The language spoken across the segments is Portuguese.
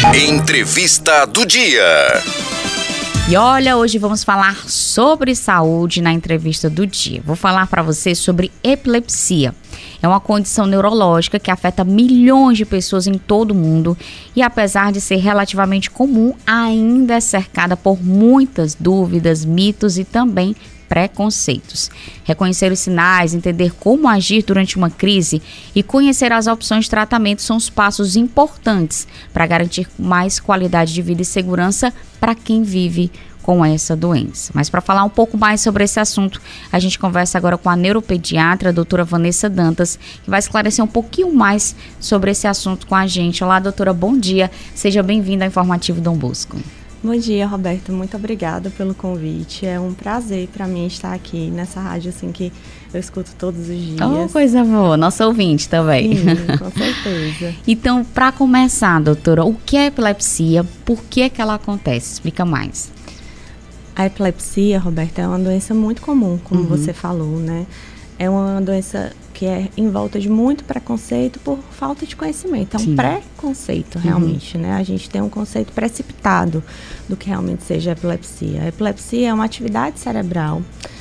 Entrevista do dia. E olha, hoje vamos falar sobre saúde na entrevista do dia. Vou falar para você sobre epilepsia. É uma condição neurológica que afeta milhões de pessoas em todo o mundo e, apesar de ser relativamente comum, ainda é cercada por muitas dúvidas, mitos e também preconceitos. Reconhecer os sinais, entender como agir durante uma crise e conhecer as opções de tratamento são os passos importantes para garantir mais qualidade de vida e segurança para quem vive com essa doença. Mas para falar um pouco mais sobre esse assunto, a gente conversa agora com a neuropediatra, a doutora Vanessa Dantas, que vai esclarecer um pouquinho mais sobre esse assunto com a gente. Olá, doutora, bom dia. Seja bem-vinda ao Informativo Dom Bosco. Bom dia, Roberto. Muito obrigada pelo convite. É um prazer para mim estar aqui nessa rádio assim que eu escuto todos os dias. Oh, coisa boa. Nossa ouvinte também. Sim, com certeza. Então, para começar, doutora, o que é epilepsia? Por que ela acontece? Explica mais. A epilepsia, Roberto, é uma doença muito comum, como você falou, né? É uma doença que é em volta de muito preconceito por falta de conhecimento. É um preconceito, realmente, né? A gente tem um conceito precipitado do que realmente seja a epilepsia. A epilepsia é uma atividade cerebral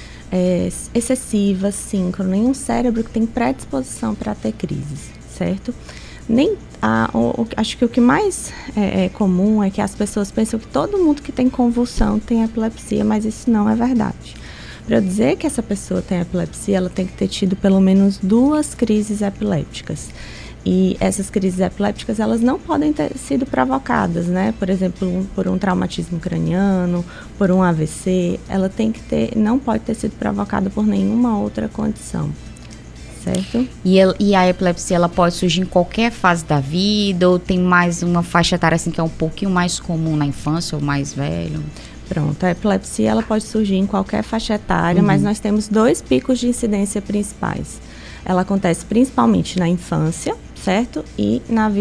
excessiva, síncrona, em um cérebro que tem predisposição para ter crises, certo? Acho que o que mais é comum é que as pessoas pensam que todo mundo que tem convulsão tem epilepsia, mas isso não é verdade. Para dizer que essa pessoa tem epilepsia, ela tem que ter tido pelo menos 2 crises epilépticas. E essas crises epilépticas, elas não podem ter sido provocadas, né? Por exemplo, por um traumatismo craniano, por um AVC. Ela não pode ter sido provocada por nenhuma outra condição, certo? E a epilepsia, ela pode surgir em qualquer fase da vida? Ou tem mais uma faixa etária assim que é um pouquinho mais comum na infância ou mais velho? Pronto, a epilepsia ela pode surgir em qualquer faixa etária, mas nós temos 2 picos de incidência principais. Ela acontece principalmente na infância, certo? E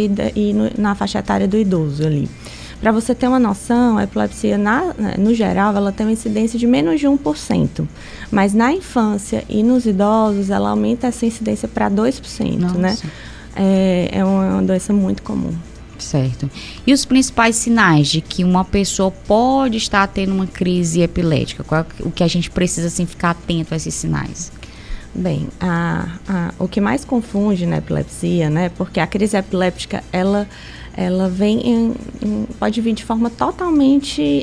na faixa etária do idoso ali. Para você ter uma noção, a epilepsia, no geral, ela tem uma incidência de menos de 1%. Mas na infância e nos idosos, ela aumenta essa incidência para 2%, né? É uma doença muito comum. Certo. E os principais sinais de que uma pessoa pode estar tendo uma crise epilética? Qual é o que a gente precisa assim, ficar atento a esses sinais? Bem, o que mais confunde na epilepsia, né? Porque a crise epiléptica, ela vem pode vir de forma totalmente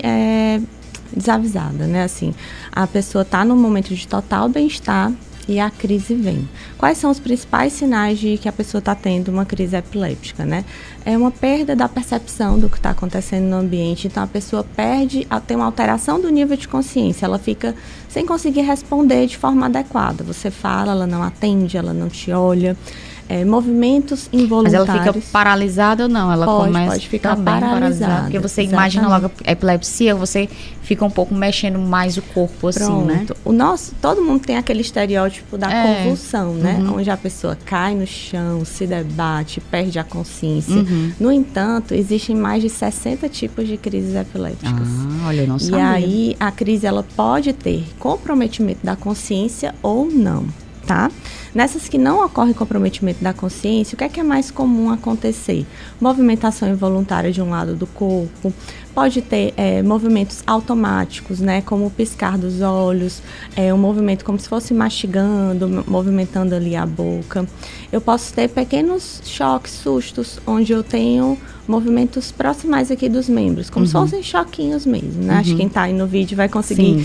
desavisada, né? Assim, a pessoa está num momento de total bem-estar e a crise vem. Quais são os principais sinais de que a pessoa está tendo uma crise epiléptica, né? É uma perda da percepção do que está acontecendo no ambiente. Então, a pessoa tem uma alteração do nível de consciência. Ela fica sem conseguir responder de forma adequada. Você fala, ela não atende, ela não te olha. Movimentos involuntários. Mas ela fica paralisada ou não? Ela pode ficar paralisada. Porque você imagina logo a epilepsia, você fica um pouco mexendo mais o corpo assim, né? Todo mundo tem aquele estereótipo da convulsão, né? Onde a pessoa cai no chão, se debate, perde a consciência. No entanto, existem mais de 60 tipos de crises epilépticas. Olha, eu não sabia. E aí, a crise, ela pode ter comprometimento da consciência ou não, tá? Nessas que não ocorre comprometimento da consciência, o que é mais comum acontecer? Movimentação involuntária de um lado do corpo, pode ter movimentos automáticos, né, como o piscar dos olhos, um movimento como se fosse mastigando, movimentando ali a boca. Eu posso ter pequenos choques, sustos, onde eu tenho movimentos proximais aqui dos membros, como se fossem choquinhos mesmo, né? Acho que quem está aí no vídeo vai conseguir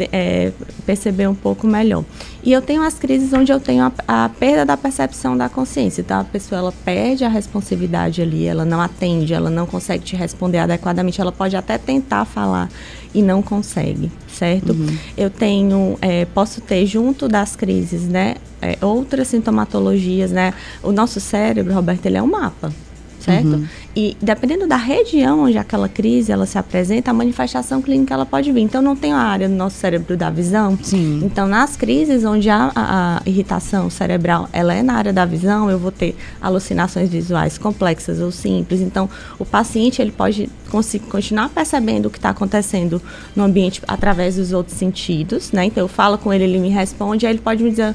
perceber um pouco melhor. E eu tenho as crises onde eu tenho a perda da percepção da consciência. Então, a pessoa, ela perde a responsividade ali, ela não atende, ela não consegue te responder adequadamente, ela pode até tentar falar e não consegue, certo? Eu posso ter junto das crises, né, outras sintomatologias, né? O nosso cérebro, Roberto, ele é um mapa, certo? E dependendo da região onde aquela crise ela se apresenta, a manifestação clínica ela pode vir. Então, não tem a área do nosso cérebro da visão. Sim. Então, nas crises onde a irritação cerebral ela é na área da visão, eu vou ter alucinações visuais complexas ou simples. Então, o paciente ele pode continuar percebendo o que está acontecendo no ambiente através dos outros sentidos, né? Então, eu falo com ele, ele me responde, aí ele pode me dizer: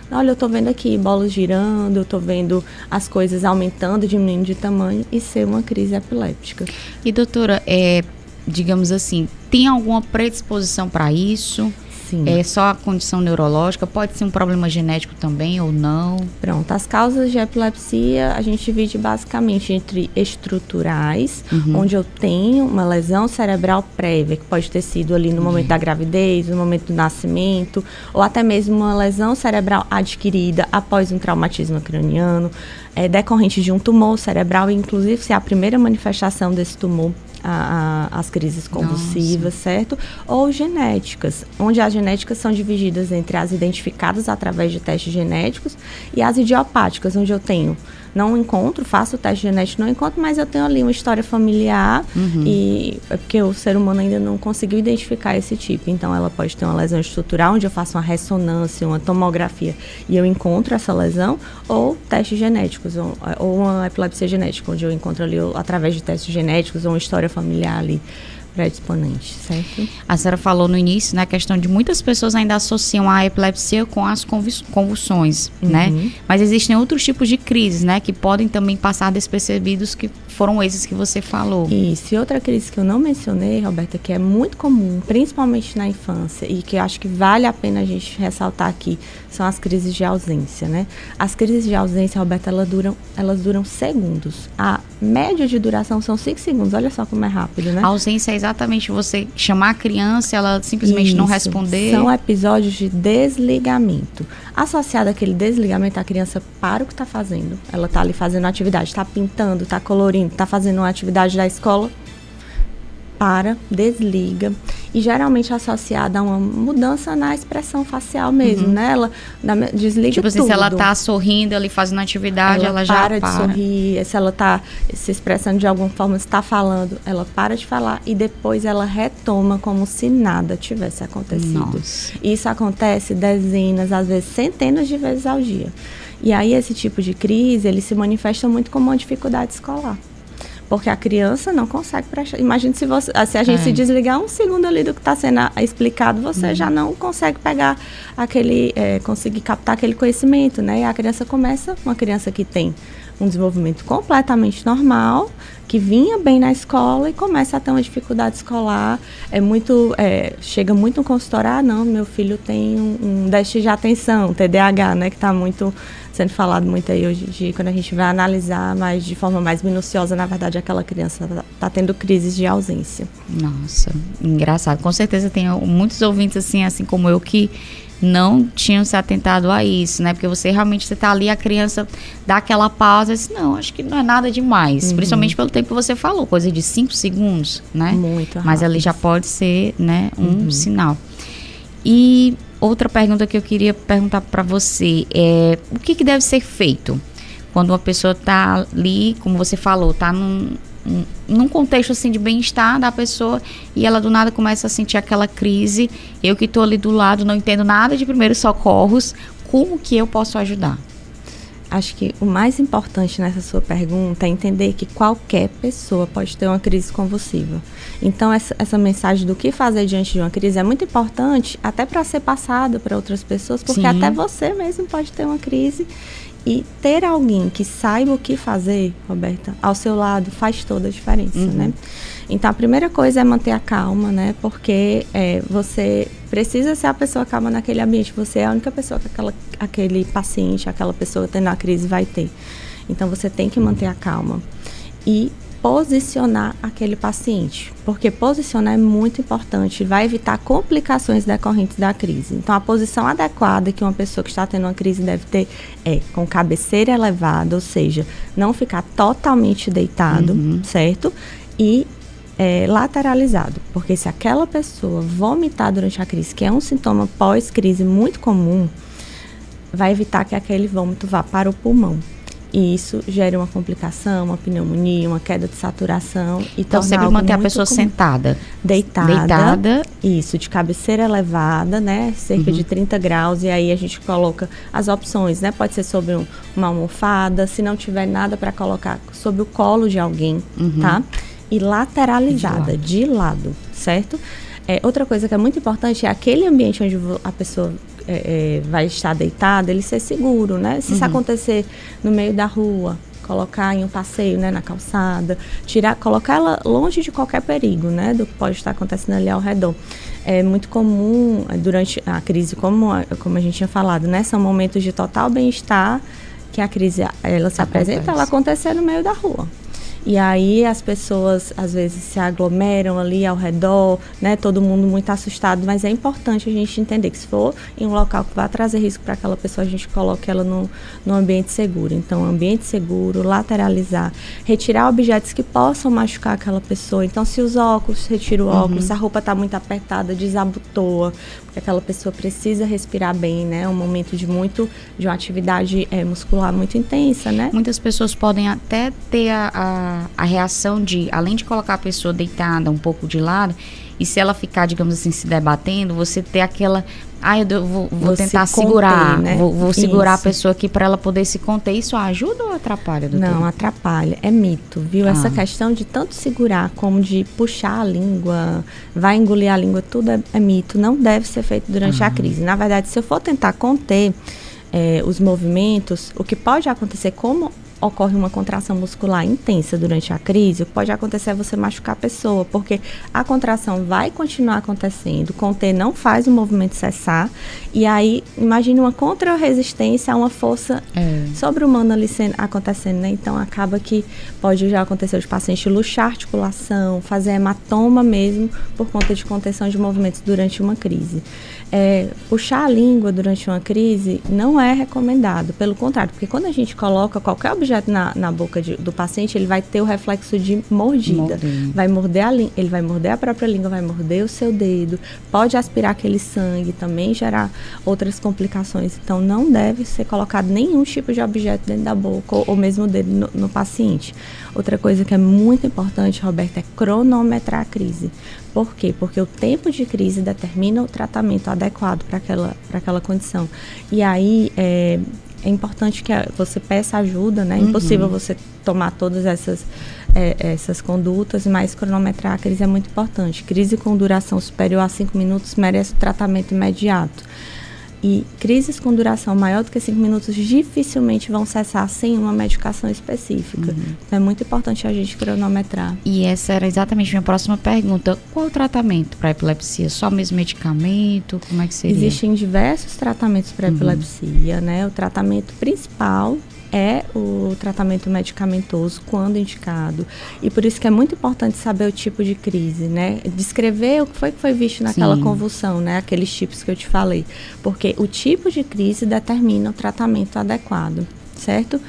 Olha, eu tô vendo aqui bolas girando, eu tô vendo as coisas aumentando, diminuindo de tamanho e ser uma crise epiléptica. E doutora, digamos assim, tem alguma predisposição para isso? Sim. É só a condição neurológica? Pode ser um problema genético também ou não? Pronto, as causas de epilepsia a gente divide basicamente entre estruturais, onde eu tenho uma lesão cerebral prévia, que pode ter sido ali no momento da gravidez, no momento do nascimento, ou até mesmo uma lesão cerebral adquirida após um traumatismo craniano, decorrente de um tumor cerebral, e inclusive se é a primeira manifestação desse tumor, as crises convulsivas, certo? Ou genéticas, onde as genéticas são divididas entre as identificadas através de testes genéticos e as idiopáticas, onde eu não encontro, faço o teste genético, não encontro, mas eu tenho ali uma história familiar e é porque o ser humano ainda não conseguiu identificar esse tipo. Então, ela pode ter uma lesão estrutural, onde eu faço uma ressonância, uma tomografia e eu encontro essa lesão, ou testes genéticos, ou uma epilepsia genética, onde eu encontro ali através de testes genéticos ou uma história familiar ali predisponente, certo? A senhora falou no início, né, a questão de muitas pessoas ainda associam a epilepsia com as convulsões, né? Mas existem outros tipos de crises, né, que podem também passar despercebidos, que foram esses que você falou. Isso, e outra crise que eu não mencionei, Roberta, que é muito comum, principalmente na infância, e que eu acho que vale a pena a gente ressaltar aqui, são as crises de ausência, né? As crises de ausência, Roberta, elas duram segundos. A média de duração são 5 segundos, olha só como é rápido, né? A ausência é exatamente você chamar a criança e ela simplesmente não responder. São episódios de desligamento. Associado àquele desligamento, a criança para o que está fazendo. Ela está ali fazendo atividade, está pintando, está colorindo, está fazendo uma atividade da escola. Para, desliga. E geralmente associada a uma mudança na expressão facial mesmo, né? Ela desliga tipo assim, tudo. se ela tá sorrindo ali, fazendo atividade, ela já para de sorrir. Se ela tá se expressando de alguma forma, se está falando, ela para de falar e depois ela retoma como se nada tivesse acontecido. Nossa. Isso acontece dezenas, às vezes centenas de vezes ao dia. E aí esse tipo de crise, ele se manifesta muito como uma dificuldade escolar. Porque a criança não consegue prestar. Imagine se a gente se desligar um segundo ali do que está sendo explicado, você já não consegue pegar conseguir captar aquele conhecimento, né? E a criança uma criança que tem um desenvolvimento completamente normal, que vinha bem na escola e começa a ter uma dificuldade escolar, chega muito no consultório, não, meu filho tem um déficit de atenção, TDAH, né, que está muito sendo falado muito aí hoje em dia, quando a gente vai analisar mais de forma mais minuciosa, na verdade, aquela criança está tendo crises de ausência. Nossa, engraçado. Com certeza tem muitos ouvintes assim como eu, que não tinham se atentado a isso, né? Porque você tá ali, a criança dá aquela pausa e diz, não, acho que não é nada demais. Principalmente pelo tempo que você falou, coisa de 5 segundos, né? Muito rápido. Mas ali já pode ser, né, um sinal. E outra pergunta que eu queria perguntar para você é, o que deve ser feito quando uma pessoa tá ali, como você falou, tá num contexto assim de bem-estar da pessoa e ela do nada começa a sentir aquela crise, eu que estou ali do lado não entendo nada de primeiros socorros, como que eu posso ajudar? Acho que o mais importante nessa sua pergunta é entender que qualquer pessoa pode ter uma crise convulsiva. Então, essa mensagem do que fazer diante de uma crise é muito importante até para ser passada para outras pessoas, porque até você mesmo pode ter uma crise. E ter alguém que saiba o que fazer, Roberta, ao seu lado faz toda a diferença, né? Então, a primeira coisa é manter a calma, né? Porque você precisa ser a pessoa calma naquele ambiente. Você é a única pessoa que aquele paciente, aquela pessoa tendo a crise vai ter. Então, você tem que manter a calma. E posicionar aquele paciente, porque posicionar é muito importante, vai evitar complicações decorrentes da crise. Então, a posição adequada que uma pessoa que está tendo uma crise deve ter é com cabeceira elevada, ou seja, não ficar totalmente deitado, certo? E lateralizado, porque se aquela pessoa vomitar durante a crise, que é um sintoma pós-crise muito comum, vai evitar que aquele vômito vá para o pulmão. E isso gera uma complicação, uma pneumonia, uma queda de saturação. Então, sempre manter a pessoa sentada. Deitada. Isso, de cabeceira elevada, né? Cerca de 30 graus. E aí a gente coloca as opções, né? Pode ser sobre uma almofada. Se não tiver nada para colocar, sobre o colo de alguém, tá? E lateralizada, de lado, certo? Outra coisa que é muito importante é aquele ambiente onde a pessoa vai estar deitada, ele ser seguro, né? Se isso acontecer no meio da rua, colocar em um passeio, né, na calçada, colocar ela longe de qualquer perigo, né, do que pode estar acontecendo ali ao redor. É muito comum durante a crise, como a gente tinha falado, né, são momentos de total bem-estar que a crise ela se apresenta, ela acontecer no meio da rua. E aí as pessoas às vezes se aglomeram ali ao redor, né? Todo mundo muito assustado, mas é importante a gente entender que se for em um local que vai trazer risco para aquela pessoa, a gente coloca ela no ambiente seguro. Então, ambiente seguro, lateralizar, retirar objetos que possam machucar aquela pessoa. Então, se os óculos, retira o óculos, se a roupa está muito apertada, desabotoa, porque aquela pessoa precisa respirar bem, né? É um momento de uma atividade muscular muito intensa, né? Muitas pessoas podem até ter a reação de, além de colocar a pessoa deitada um pouco de lado, e se ela ficar, digamos assim, se debatendo, você ter aquela... eu vou tentar segurar, conter, né? Vou segurar a pessoa aqui para ela poder se conter. Isso ajuda ou atrapalha, doutora? Não, atrapalha. É mito, viu? Essa questão de tanto segurar como de puxar a língua, vai engolir a língua, tudo é mito. Não deve ser feito durante a crise. Na verdade, se eu for tentar conter os movimentos, o que pode acontecer, como ocorre uma contração muscular intensa durante a crise, o que pode acontecer é você machucar a pessoa, porque a contração vai continuar acontecendo, conter não faz o movimento cessar, e aí imagine uma contra-resistência a uma força sobre-humana ali acontecendo, né? Então acaba que pode já acontecer de paciente luxar a articulação, fazer hematoma mesmo, por conta de contenção de movimentos durante uma crise. Puxar a língua durante uma crise não é recomendado, pelo contrário, porque quando a gente coloca qualquer objeto na boca do paciente, ele vai ter o reflexo de mordida. Vai morder ele vai morder a própria língua, vai morder o seu dedo, pode aspirar aquele sangue, também gerar outras complicações. Então, não deve ser colocado nenhum tipo de objeto dentro da boca ou mesmo o dedo no paciente. Outra coisa que é muito importante, Roberta, é cronometrar a crise. Por quê? Porque o tempo de crise determina o tratamento adequado para aquela condição. E aí, é importante que você peça ajuda, né? É impossível você tomar todas essas condutas, mas cronometrar a crise é muito importante. Crise com duração superior a 5 minutos merece tratamento imediato. E crises com duração maior do que 5 minutos dificilmente vão cessar sem uma medicação específica. Então, é muito importante a gente cronometrar. E essa era exatamente a minha próxima pergunta. Qual o tratamento para epilepsia? Só mesmo medicamento? Como é que seria? Existem diversos tratamentos para epilepsia, né? O tratamento principal é o tratamento medicamentoso quando indicado. E por isso que é muito importante saber o tipo de crise, né? Descrever o que foi visto naquela convulsão, né? Aqueles tipos que eu te falei. Porque o tipo de crise determina o tratamento adequado, certo?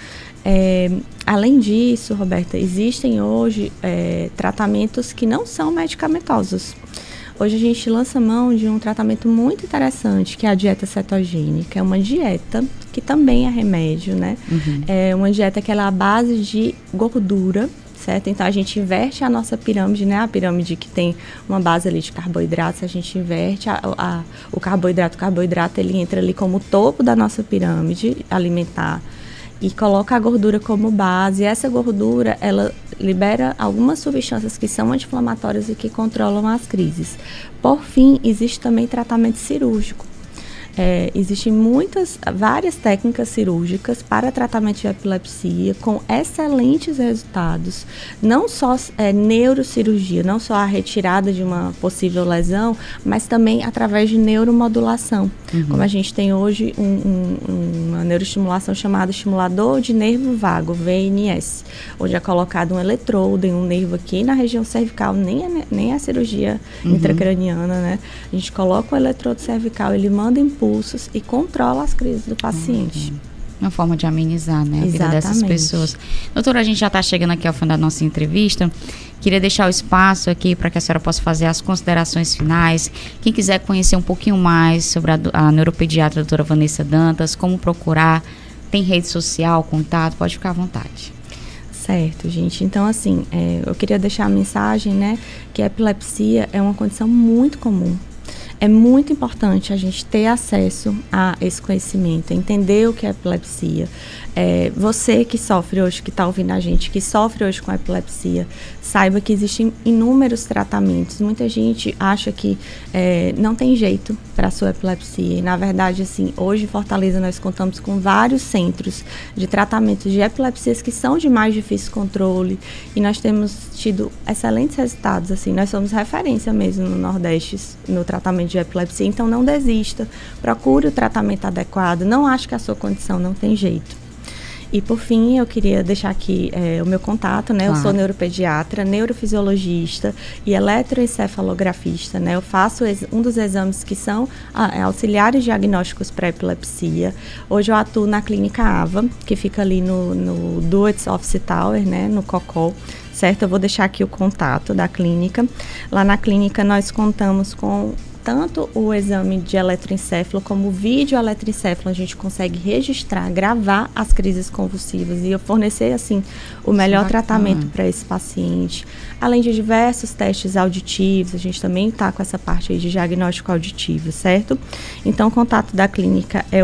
Além disso, Roberta, existem hoje tratamentos que não são medicamentosos. Hoje a gente lança mão de um tratamento muito interessante, que é a dieta cetogênica. É uma dieta que também é remédio, né? É uma dieta que ela é à base de gordura, certo? Então, a gente inverte a nossa pirâmide, né? A pirâmide que tem uma base ali de carboidratos, a gente inverte o carboidrato. O carboidrato, ele entra ali como o topo da nossa pirâmide alimentar e coloca a gordura como base. E essa gordura, ela libera algumas substâncias que são anti-inflamatórias e que controlam as crises. Por fim, existe também tratamento cirúrgico. Existem várias técnicas cirúrgicas para tratamento de epilepsia com excelentes resultados. Não só neurocirurgia, não só a retirada de uma possível lesão, mas também através de neuromodulação. Como a gente tem hoje uma neuroestimulação chamada estimulador de nervo vago, VNS, onde é colocado um eletrodo em um nervo aqui na região cervical, nem a cirurgia intracraniana, né? A gente coloca o eletrodo cervical, ele manda impulsos e controla as crises do paciente. Uma forma de amenizar, né, a vida dessas pessoas. Doutora, a gente já está chegando aqui ao fim da nossa entrevista. Queria deixar o espaço aqui para que a senhora possa fazer as considerações finais. Quem quiser conhecer um pouquinho mais sobre a neuropediatra doutora Vanessa Dantas, como procurar, tem rede social, contato, pode ficar à vontade. Certo, gente. Então, assim, eu queria deixar a mensagem, né, que a epilepsia é uma condição muito comum. É muito importante a gente ter acesso a esse conhecimento, entender o que é epilepsia. Você que sofre hoje, que está ouvindo a gente, que sofre hoje com epilepsia, saiba que existem inúmeros tratamentos. Muita gente acha que não tem jeito para a sua epilepsia. E, na verdade, assim, hoje em Fortaleza nós contamos com vários centros de tratamento de epilepsias que são de mais difícil controle. E nós temos tido excelentes resultados. Assim, nós somos referência mesmo no Nordeste no tratamento de epilepsia. Então, não desista. Procure o tratamento adequado. Não ache que a sua condição não tem jeito. E, por fim, eu queria deixar aqui o meu contato, né? Claro. Eu sou neuropediatra, neurofisiologista e eletroencefalografista, né? Eu faço um dos exames que são auxiliares diagnósticos para epilepsia. Hoje eu atuo na Clínica AVA, que fica ali no Duets Office Tower, né? No Cocó, certo? Eu vou deixar aqui o contato da clínica. Lá na clínica nós contamos com tanto o exame de eletroencefalo como o vídeo eletroencefalo. A gente consegue registrar, gravar as crises convulsivas e fornecer, assim, o melhor tratamento para esse paciente. Além de diversos testes auditivos, a gente também está com essa parte aí de diagnóstico auditivo, certo? Então, o contato da clínica é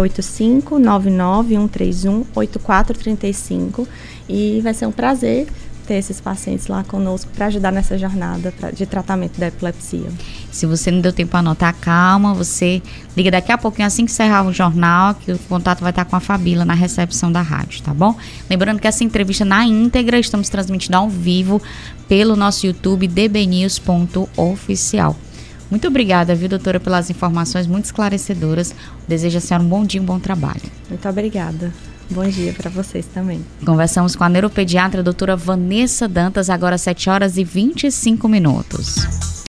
8599-131-8435 e vai ser um prazer ter esses pacientes lá conosco para ajudar nessa jornada de tratamento da epilepsia. Se você não deu tempo para anotar, calma, você liga daqui a pouquinho, assim que encerrar o jornal, que o contato vai estar com a Fabíola na recepção da rádio, tá bom? Lembrando que essa entrevista na íntegra estamos transmitindo ao vivo pelo nosso YouTube dbnews.oficial. Muito obrigada, viu, doutora, pelas informações muito esclarecedoras. Desejo a senhora um bom dia, um bom trabalho. Muito obrigada. Bom dia para vocês também. Conversamos com a neuropediatra doutora Vanessa Dantas, agora 7h25.